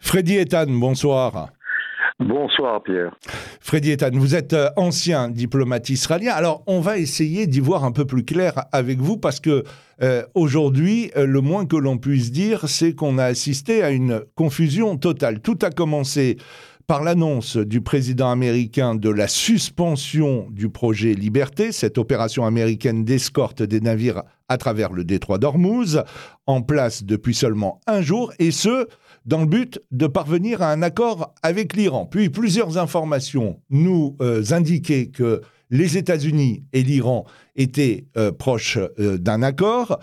Freddy Ethan, bonsoir. Bonsoir Pierre. Freddy Ethan, vous êtes ancien diplomate israélien. Alors, on va essayer d'y voir un peu plus clair avec vous parce que aujourd'hui, le moins que l'on puisse dire, c'est qu'on a assisté à une confusion totale. Tout a commencé par l'annonce du président américain de la suspension du projet Liberté, cette opération américaine d'escorte des navires à travers le détroit d'Ormuz, en place depuis seulement un jour, et ce, dans le but de parvenir à un accord avec l'Iran. Puis plusieurs informations nous indiquaient que les États-Unis et l'Iran étaient proches d'un accord.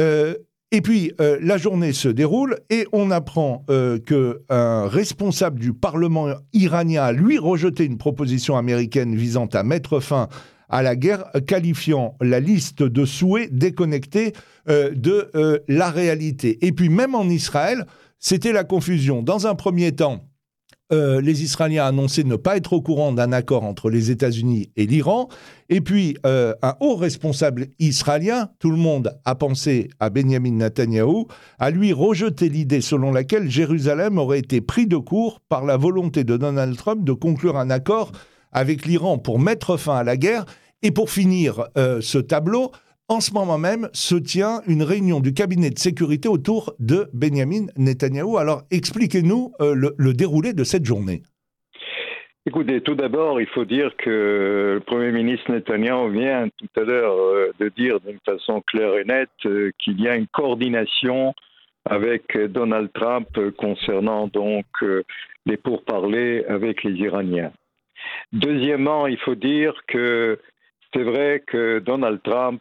Et puis, la journée se déroule et on apprend qu'un responsable du Parlement iranien a, lui, rejeté une proposition américaine visant à mettre fin à la guerre, qualifiant la liste de souhaits déconnectés de la réalité. Et puis, même en Israël, c'était la confusion. Dans un premier temps, les Israéliens annonçaient ne pas être au courant d'un accord entre les États-Unis et l'Iran. Et puis, un haut responsable israélien, tout le monde a pensé à Benjamin Netanyahou, a lui rejeté l'idée selon laquelle Jérusalem aurait été pris de court par la volonté de Donald Trump de conclure un accord avec l'Iran pour mettre fin à la guerre. Et pour finir ce tableau, en ce moment même se tient une réunion du cabinet de sécurité autour de Benjamin Netanyahou. Alors, expliquez-nous le déroulé de cette journée. Écoutez, tout d'abord, il faut dire que le Premier ministre Netanyahou vient tout à l'heure de dire d'une façon claire et nette qu'il y a une coordination avec Donald Trump concernant donc les pourparlers avec les Iraniens. Deuxièmement, il faut dire que c'est vrai que Donald Trump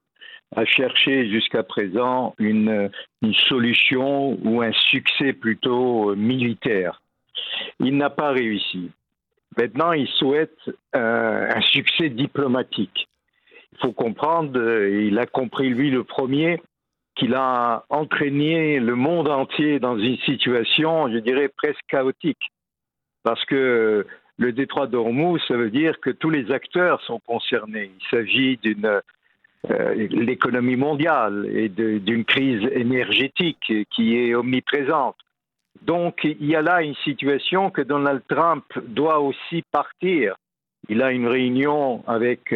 a cherché jusqu'à présent une solution ou un succès plutôt militaire. Il n'a pas réussi. Maintenant, il souhaite un succès diplomatique. Il faut comprendre, il a compris lui le premier, qu'il a entraîné le monde entier dans une situation, je dirais, presque chaotique. Parce que le détroit d'Ormuz, ça veut dire que tous les acteurs sont concernés. Il s'agit d'une l'économie mondiale et d'une crise énergétique qui est omniprésente. Donc, il y a là une situation que Donald Trump doit aussi partir. Il a une réunion avec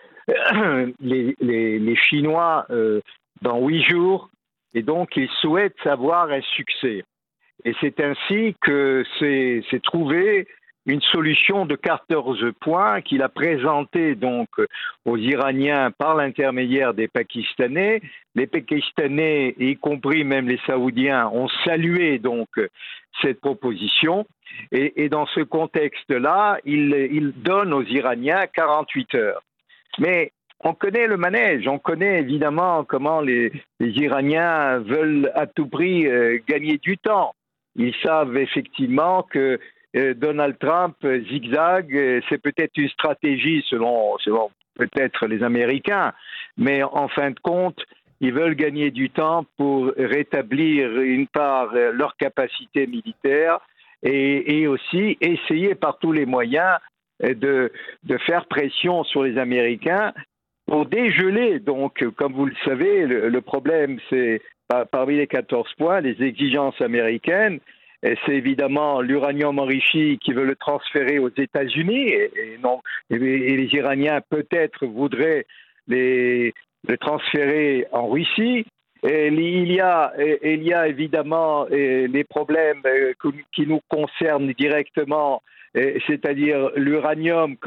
les Chinois dans 8 jours et donc il souhaite avoir un succès. Et c'est ainsi que c'est trouvé une solution de 14 points qu'il a présentée donc aux Iraniens par l'intermédiaire des Pakistanais. Les Pakistanais, y compris même les Saoudiens, ont salué donc cette proposition. Et dans ce contexte-là, il donne aux Iraniens 48 heures. Mais on connaît le manège, on connaît évidemment comment les Iraniens veulent à tout prix gagner du temps. Ils savent effectivement que Donald Trump zigzague, c'est peut-être une stratégie selon peut-être les Américains, mais en fin de compte, ils veulent gagner du temps pour rétablir une part leur capacité militaire et aussi essayer par tous les moyens de faire pression sur les Américains pour dégeler. Donc, comme vous le savez, le problème, c'est parmi les 14 points, les exigences américaines. Et c'est évidemment l'uranium enrichi qui veut le transférer aux États-Unis et les Iraniens peut-être voudraient le transférer en Russie. Et il y a évidemment les problèmes qui nous concernent directement, c'est-à-dire l'uranium,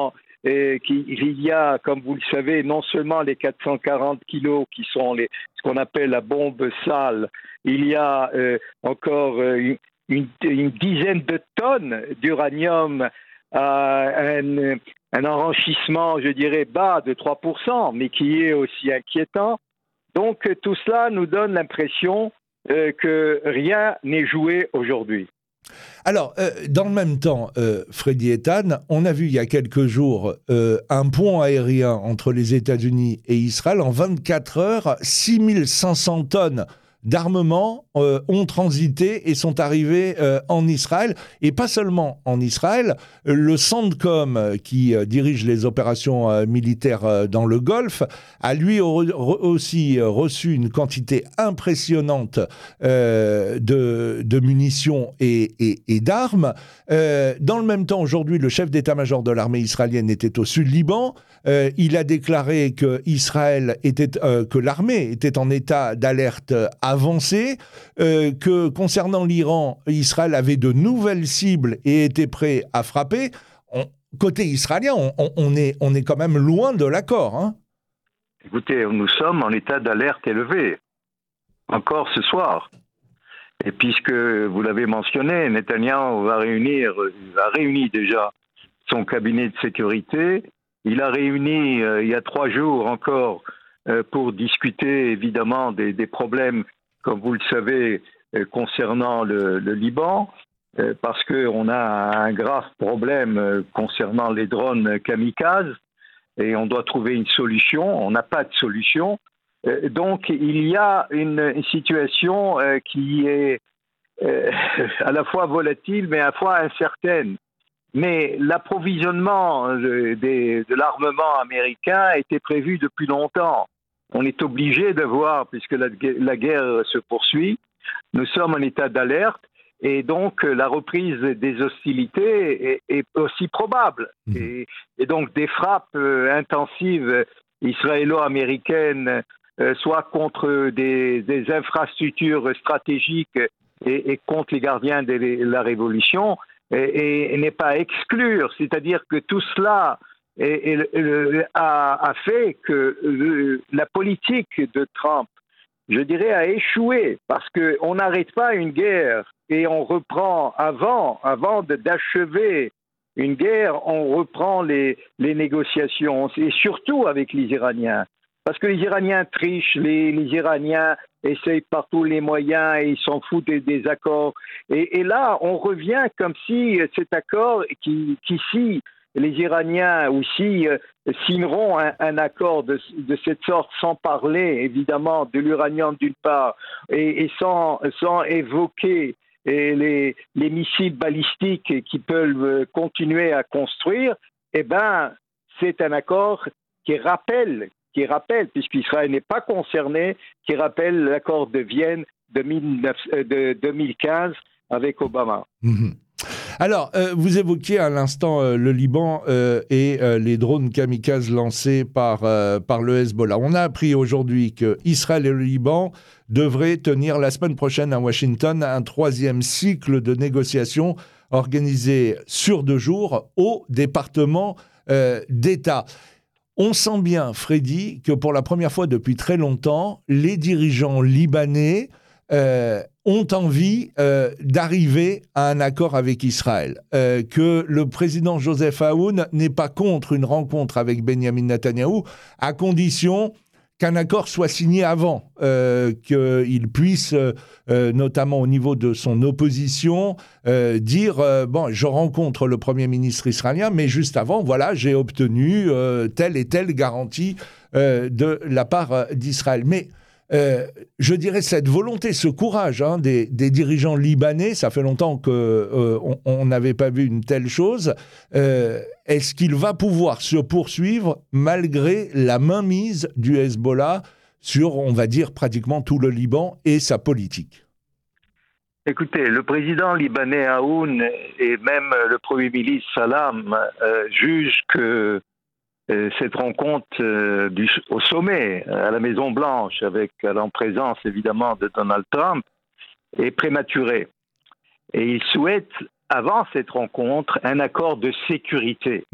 il y a, comme vous le savez, non seulement les 440 kilos qui sont ce qu'on appelle la bombe sale, il y a encore une dizaine de tonnes d'uranium à un enrichissement, je dirais, bas de 3%, mais qui est aussi inquiétant. Donc tout cela nous donne l'impression que rien n'est joué aujourd'hui. Alors, dans le même temps, Freddy Ethan, on a vu il y a quelques jours un pont aérien entre les États-Unis et Israël. En 24 heures, 6500 tonnes d'armement ont transité et sont arrivés en Israël. Et pas seulement en Israël, le CENTCOM, qui dirige les opérations militaires dans le Golfe, a lui aussi reçu une quantité impressionnante de munitions et d'armes. Dans le même temps, aujourd'hui, le chef d'état-major de l'armée israélienne était au Sud-Liban. Il a déclaré que l'armée était en état d'alerte avancée, que concernant l'Iran, Israël avait de nouvelles cibles et était prêt à frapper. Côté israélien, on est quand même loin de l'accord. Hein. Écoutez, nous sommes en état d'alerte élevé, encore ce soir. Et puisque vous l'avez mentionné, Netanyahou a réuni déjà son cabinet de sécurité. Il a réuni il y a 3 jours encore pour discuter évidemment des problèmes, comme vous le savez, concernant le Liban, parce qu'on a un grave problème concernant les drones kamikazes et on doit trouver une solution. On n'a pas de solution. Donc il y a une situation qui est à la fois volatile mais à la fois incertaine. Mais l'approvisionnement de l'armement américain était prévu depuis longtemps. On est obligé de voir, puisque la guerre se poursuit, nous sommes en état d'alerte, et donc la reprise des hostilités est aussi probable. Et donc des frappes intensives israélo-américaines, soit contre des infrastructures stratégiques et contre les gardiens de la révolution, et n'est pas à exclure. C'est-à-dire que tout cela a fait que la politique de Trump, je dirais, a échoué, parce qu'on n'arrête pas une guerre et on reprend, avant d'achever une guerre, on reprend les négociations, et surtout avec les Iraniens. Parce que les Iraniens trichent, les Iraniens essayent par tous les moyens et ils s'en foutent des accords. Et là, on revient comme si cet accord, si les Iraniens aussi signeront un accord de cette sorte, sans parler évidemment de l'uranium d'une part, et sans évoquer les missiles balistiques qui peuvent continuer à construire, eh ben, c'est un accord qui rappelle, puisqu'Israël n'est pas concerné, qui rappelle l'accord de Vienne de 2015 avec Obama. Alors, vous évoquiez à l'instant le Liban et les drones kamikazes lancés par le Hezbollah. On a appris aujourd'hui qu'Israël et le Liban devraient tenir la semaine prochaine à Washington un 3e cycle de négociations organisé sur 2 jours au département d'État. On sent bien, Freddy, que pour la première fois depuis très longtemps, les dirigeants libanais ont envie d'arriver à un accord avec Israël. Que le président Joseph Aoun n'est pas contre une rencontre avec Benjamin Netanyahou, à condition qu'un accord soit signé avant, qu'il puisse, notamment au niveau de son opposition, dire bon, je rencontre le Premier ministre israélien, mais juste avant, voilà, j'ai obtenu telle et telle garantie de la part d'Israël. Mais je dirais cette volonté, ce courage des dirigeants libanais, ça fait longtemps qu'on n'avait pas vu une telle chose. Est-ce qu'il va pouvoir se poursuivre malgré la mainmise du Hezbollah sur, on va dire, pratiquement tout le Liban et sa politique? Écoutez, le président libanais Aoun et même le Premier ministre Salam jugent que cette rencontre au sommet, à la Maison-Blanche, en présence évidemment de Donald Trump, est prématurée. Et ils souhaitent, avant cette rencontre, un accord de sécurité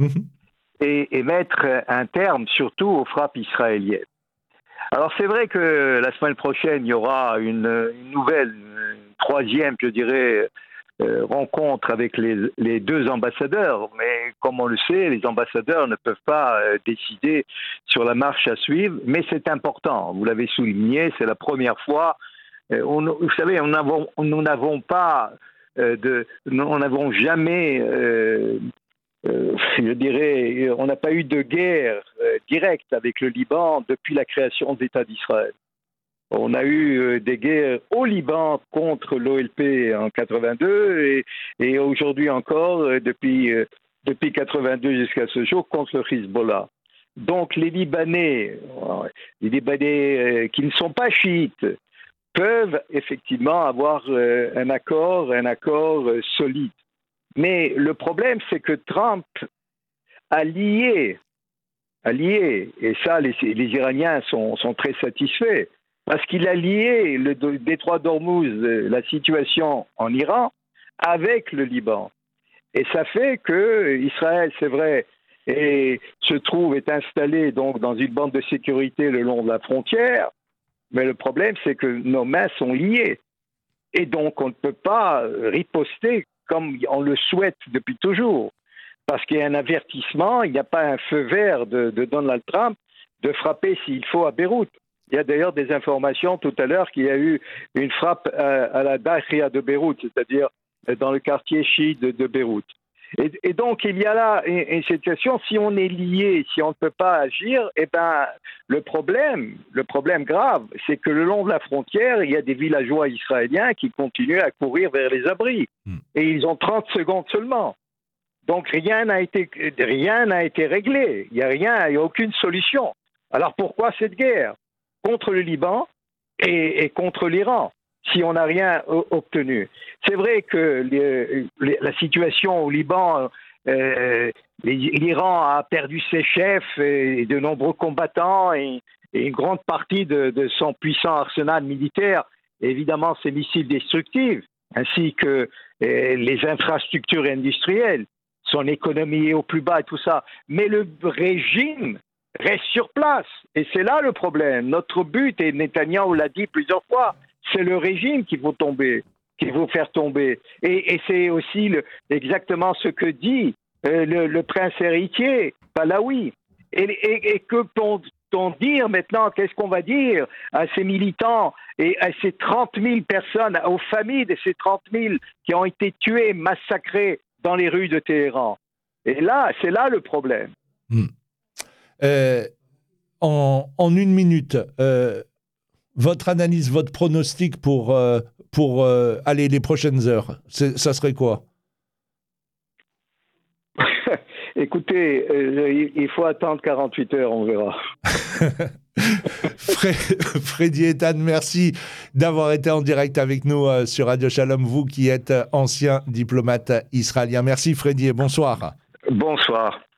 et mettre un terme surtout aux frappes israéliennes. Alors c'est vrai que la semaine prochaine, il y aura une nouvelle, une 3e, je dirais, rencontre avec les 2 ambassadeurs, mais comme on le sait, les ambassadeurs ne peuvent pas décider sur la marche à suivre, mais c'est important, vous l'avez souligné, c'est la première fois. Vous savez, nous n'avons jamais, je dirais, on n'a pas eu de guerre directe avec le Liban depuis la création de l'État d'Israël. On a eu des guerres au Liban contre l'OLP en 82 et aujourd'hui encore, depuis 82 jusqu'à ce jour, contre le Hezbollah. Donc les Libanais qui ne sont pas chiites, peuvent effectivement avoir un accord solide. Mais le problème, c'est que Trump a lié, et ça les Iraniens sont très satisfaits, parce qu'il a lié le détroit d'Ormuz, la situation en Iran, avec le Liban. Et ça fait que Israël, c'est vrai, est installé donc dans une bande de sécurité le long de la frontière, mais le problème, c'est que nos mains sont liées. Et donc, on ne peut pas riposter comme on le souhaite depuis toujours. Parce qu'il y a un avertissement, il n'y a pas un feu vert de Donald Trump de frapper s'il faut à Beyrouth. Il y a d'ailleurs des informations tout à l'heure qu'il y a eu une frappe à la Dahria de Beyrouth, c'est-à-dire dans le quartier chiite de Beyrouth. Et donc, il y a là une situation, si on est lié, si on ne peut pas agir, eh ben, le problème grave, c'est que le long de la frontière, il y a des villageois israéliens qui continuent à courir vers les abris. Et ils ont 30 secondes seulement. Donc, rien n'a été réglé. Il n'y a aucune solution. Alors, pourquoi cette guerre contre le Liban et contre l'Iran, si on n'a rien obtenu? C'est vrai que la situation au Liban, l'Iran a perdu ses chefs et de nombreux combattants et une grande partie de son puissant arsenal militaire, évidemment ses missiles destructifs, ainsi que les infrastructures industrielles. Son économie est au plus bas et tout ça. Mais le régime reste sur place. Et c'est là le problème. Notre but, et Netanyahou l'a dit plusieurs fois, c'est le régime qu'il faut faire tomber. Et c'est aussi exactement ce que dit le prince héritier, Pahlavi. Et que peut-on dire maintenant? Qu'est-ce qu'on va dire à ces militants et à ces 30 000 personnes, aux familles de ces 30 000 qui ont été tués, massacrés dans les rues de Téhéran? Et là, c'est là le problème. En une minute, votre analyse, votre pronostic pour aller les prochaines heures, ça serait quoi? Écoutez, il faut attendre 48 heures, on verra. Freddy Eitan, merci d'avoir été en direct avec nous sur Radio Shalom, vous qui êtes ancien diplomate israélien. Merci Freddy et bonsoir. Bonsoir.